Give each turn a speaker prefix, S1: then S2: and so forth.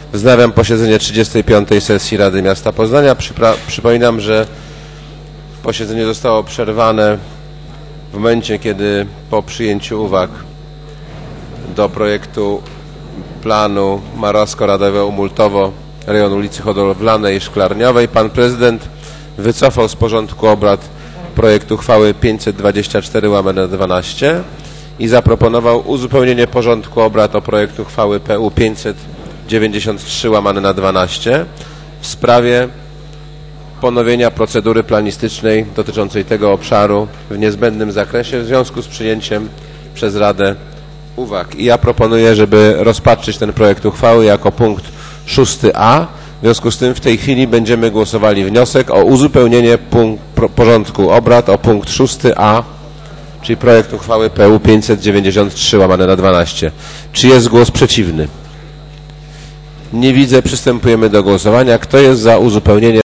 S1: Wznawiam posiedzenie 35. sesji Rady Miasta Poznania. Przypominam, że posiedzenie zostało przerwane w momencie, kiedy po przyjęciu uwag do projektu planu Marowsko-Radowo-Umultowo rejon ulicy Hodowlanej i Szklarniowej pan prezydent wycofał z porządku obrad projekt uchwały 524/12 i zaproponował uzupełnienie porządku obrad o projekt uchwały PU 593/12 w sprawie ponowienia procedury planistycznej dotyczącej tego obszaru w niezbędnym zakresie w związku z przyjęciem przez Radę uwag. I ja proponuję, żeby rozpatrzyć ten projekt uchwały jako punkt 6a. W związku z tym w tej chwili będziemy głosowali wniosek o uzupełnienie porządku obrad o punkt 6a, czyli projekt uchwały PU 593/12. Czy jest głos przeciwny? Nie widzę. Przystępujemy do głosowania. Kto jest za uzupełnieniem